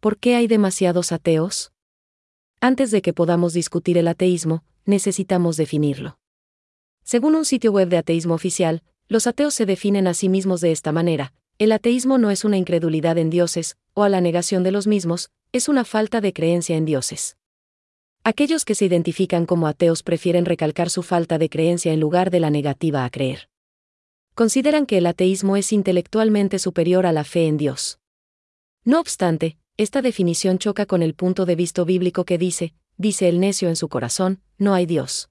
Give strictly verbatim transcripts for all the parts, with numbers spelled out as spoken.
¿por qué hay demasiados ateos? Antes de que podamos discutir el ateísmo, necesitamos definirlo. Según un sitio web de ateísmo oficial, los ateos se definen a sí mismos de esta manera: el ateísmo no es una incredulidad en dioses, o a la negación de los mismos, es una falta de creencia en dioses. Aquellos que se identifican como ateos prefieren recalcar su falta de creencia en lugar de la negativa a creer. Consideran que el ateísmo es intelectualmente superior a la fe en Dios. No obstante, esta definición choca con el punto de vista bíblico que dice: dice el necio en su corazón, no hay Dios.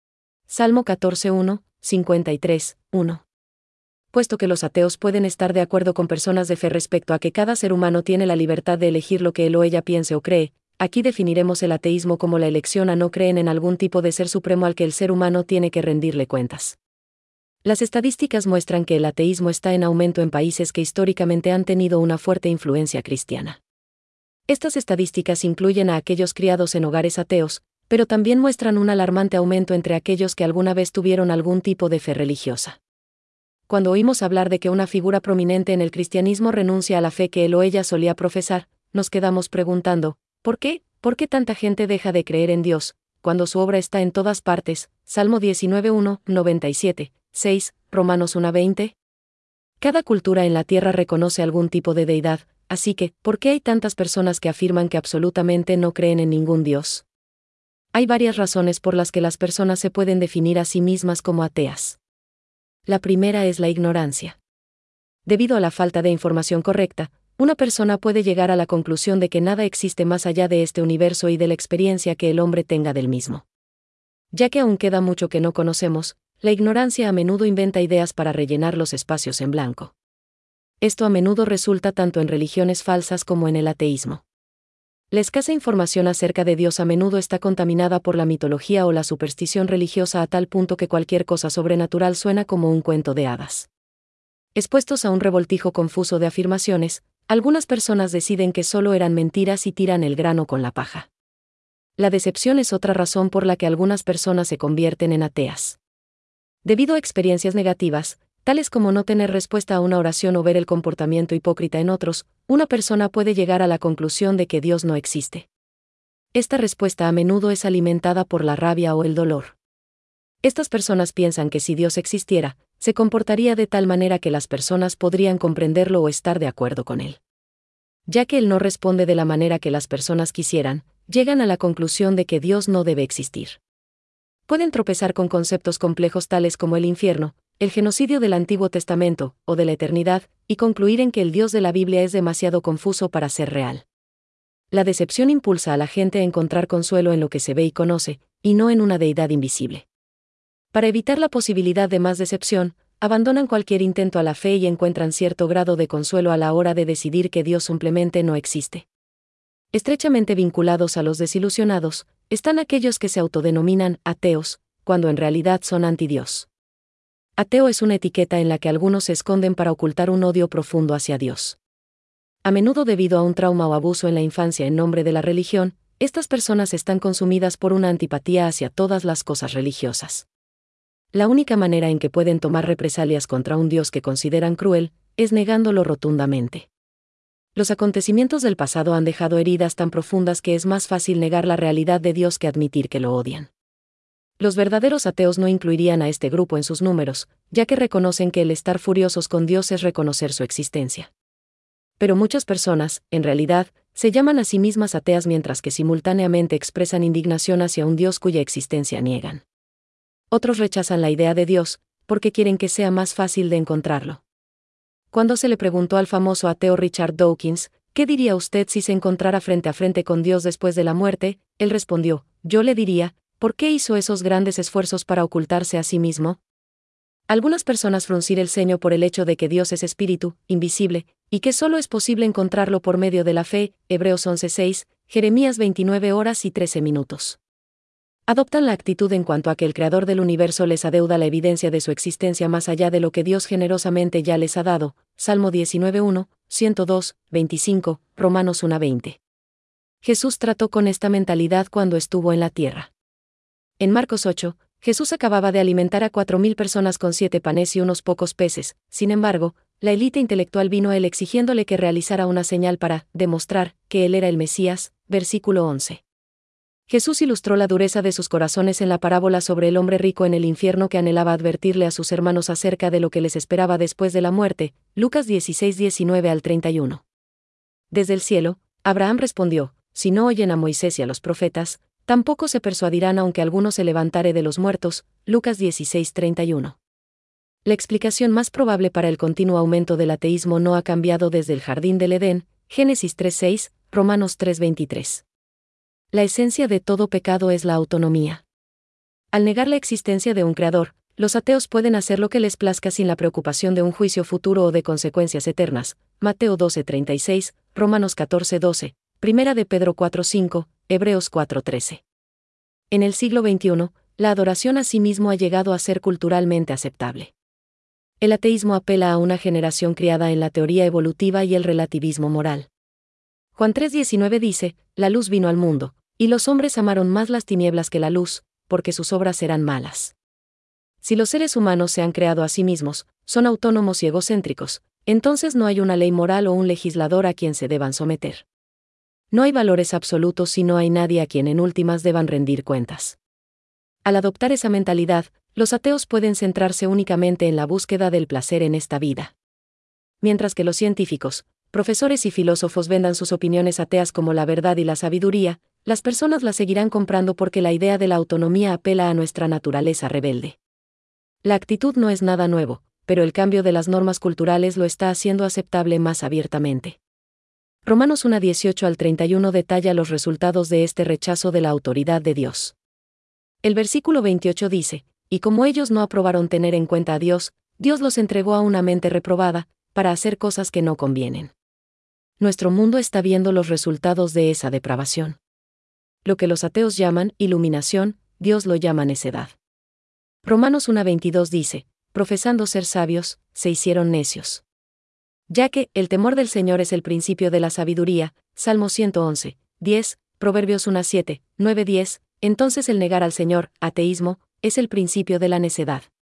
Salmo catorce uno, cincuenta y tres, uno. Puesto que los ateos pueden estar de acuerdo con personas de fe respecto a que cada ser humano tiene la libertad de elegir lo que él o ella piense o cree, aquí definiremos el ateísmo como la elección a no creer en algún tipo de ser supremo al que el ser humano tiene que rendirle cuentas. Las estadísticas muestran que el ateísmo está en aumento en países que históricamente han tenido una fuerte influencia cristiana. Estas estadísticas incluyen a aquellos criados en hogares ateos, pero también muestran un alarmante aumento entre aquellos que alguna vez tuvieron algún tipo de fe religiosa. Cuando oímos hablar de que una figura prominente en el cristianismo renuncia a la fe que él o ella solía profesar, nos quedamos preguntando: ¿por qué? ¿Por qué tanta gente deja de creer en Dios, cuando su obra está en todas partes? Salmo diecinueve uno, noventa y siete, seis, Romanos uno veinte. Cada cultura en la tierra reconoce algún tipo de deidad, así que, ¿por qué hay tantas personas que afirman que absolutamente no creen en ningún Dios? Hay varias razones por las que las personas se pueden definir a sí mismas como ateas. La primera es la ignorancia. Debido a la falta de información correcta, una persona puede llegar a la conclusión de que nada existe más allá de este universo y de la experiencia que el hombre tenga del mismo. Ya que aún queda mucho que no conocemos, la ignorancia a menudo inventa ideas para rellenar los espacios en blanco. Esto a menudo resulta tanto en religiones falsas como en el ateísmo. La escasa información acerca de Dios a menudo está contaminada por la mitología o la superstición religiosa a tal punto que cualquier cosa sobrenatural suena como un cuento de hadas. Expuestos a un revoltijo confuso de afirmaciones, algunas personas deciden que solo eran mentiras y tiran el grano con la paja. La decepción es otra razón por la que algunas personas se convierten en ateas. Debido a experiencias negativas, tales como no tener respuesta a una oración o ver el comportamiento hipócrita en otros, una persona puede llegar a la conclusión de que Dios no existe. Esta respuesta a menudo es alimentada por la rabia o el dolor. Estas personas piensan que si Dios existiera, se comportaría de tal manera que las personas podrían comprenderlo o estar de acuerdo con él. Ya que él no responde de la manera que las personas quisieran, llegan a la conclusión de que Dios no debe existir. Pueden tropezar con conceptos complejos tales como el infierno, el genocidio del Antiguo Testamento, o de la eternidad, y concluir en que el Dios de la Biblia es demasiado confuso para ser real. La decepción impulsa a la gente a encontrar consuelo en lo que se ve y conoce, y no en una deidad invisible. Para evitar la posibilidad de más decepción, abandonan cualquier intento a la fe y encuentran cierto grado de consuelo a la hora de decidir que Dios simplemente no existe. Estrechamente vinculados a los desilusionados, están aquellos que se autodenominan ateos, cuando en realidad son anti-Dios. Ateo es una etiqueta en la que algunos se esconden para ocultar un odio profundo hacia Dios. A menudo debido a un trauma o abuso en la infancia en nombre de la religión, estas personas están consumidas por una antipatía hacia todas las cosas religiosas. La única manera en que pueden tomar represalias contra un Dios que consideran cruel, es negándolo rotundamente. Los acontecimientos del pasado han dejado heridas tan profundas que es más fácil negar la realidad de Dios que admitir que lo odian. Los verdaderos ateos no incluirían a este grupo en sus números, ya que reconocen que el estar furiosos con Dios es reconocer su existencia. Pero muchas personas, en realidad, se llaman a sí mismas ateas mientras que simultáneamente expresan indignación hacia un Dios cuya existencia niegan. Otros rechazan la idea de Dios, porque quieren que sea más fácil de encontrarlo. Cuando se le preguntó al famoso ateo Richard Dawkins, ¿qué diría usted si se encontrara frente a frente con Dios después de la muerte?, él respondió: yo le diría, ¿por qué hizo esos grandes esfuerzos para ocultarse a sí mismo? Algunas personas fruncir el ceño por el hecho de que Dios es espíritu, invisible, y que solo es posible encontrarlo por medio de la fe, Hebreos once seis, Jeremías veintinueve horas y trece minutos. Adoptan la actitud en cuanto a que el Creador del universo les adeuda la evidencia de su existencia más allá de lo que Dios generosamente ya les ha dado, Salmo diecinueve uno, ciento dos, veinticinco, Romanos uno veinte. Jesús trató con esta mentalidad cuando estuvo en la tierra. En Marcos ocho, Jesús acababa de alimentar a cuatro mil personas con siete panes y unos pocos peces. Sin embargo, la élite intelectual vino a él exigiéndole que realizara una señal para demostrar que él era el Mesías. Versículo once. Jesús ilustró la dureza de sus corazones en la parábola sobre el hombre rico en el infierno que anhelaba advertirle a sus hermanos acerca de lo que les esperaba después de la muerte. Lucas dieciséis, diecinueve al treinta y uno. Desde el cielo, Abraham respondió: si no oyen a Moisés y a los profetas, tampoco se persuadirán aunque alguno se levantare de los muertos. Lucas dieciséis, treinta y uno. La explicación más probable para el continuo aumento del ateísmo no ha cambiado desde el jardín del Edén. Génesis tres seis, Romanos tres veintitrés. La esencia de todo pecado es la autonomía. Al negar la existencia de un creador, los ateos pueden hacer lo que les plazca sin la preocupación de un juicio futuro o de consecuencias eternas. Mateo doce treinta y seis, Romanos catorce doce, Primera de Pedro cuatro cinco, Hebreos cuatro trece. En el siglo veintiuno, la adoración a sí mismo ha llegado a ser culturalmente aceptable. El ateísmo apela a una generación criada en la teoría evolutiva y el relativismo moral. Juan tres diecinueve dice: la luz vino al mundo, y los hombres amaron más las tinieblas que la luz, porque sus obras eran malas. Si los seres humanos se han creado a sí mismos, son autónomos y egocéntricos, entonces no hay una ley moral o un legislador a quien se deban someter. No hay valores absolutos si no hay nadie a quien en últimas deban rendir cuentas. Al adoptar esa mentalidad, los ateos pueden centrarse únicamente en la búsqueda del placer en esta vida. Mientras que los científicos, profesores y filósofos vendan sus opiniones ateas como la verdad y la sabiduría, las personas las seguirán comprando porque la idea de la autonomía apela a nuestra naturaleza rebelde. La actitud no es nada nuevo, pero el cambio de las normas culturales lo está haciendo aceptable más abiertamente. Romanos uno dieciocho al treinta y uno detalla los resultados de este rechazo de la autoridad de Dios. El versículo veintiocho dice: y como ellos no aprobaron tener en cuenta a Dios, Dios los entregó a una mente reprobada, para hacer cosas que no convienen. Nuestro mundo está viendo los resultados de esa depravación. Lo que los ateos llaman iluminación, Dios lo llama necedad. Romanos uno veintidós dice: profesando ser sabios, se hicieron necios. Ya que el temor del Señor es el principio de la sabiduría, Salmo ciento once, diez, Proverbios uno siete, nueve diez, entonces el negar al Señor, ateísmo, es el principio de la necedad.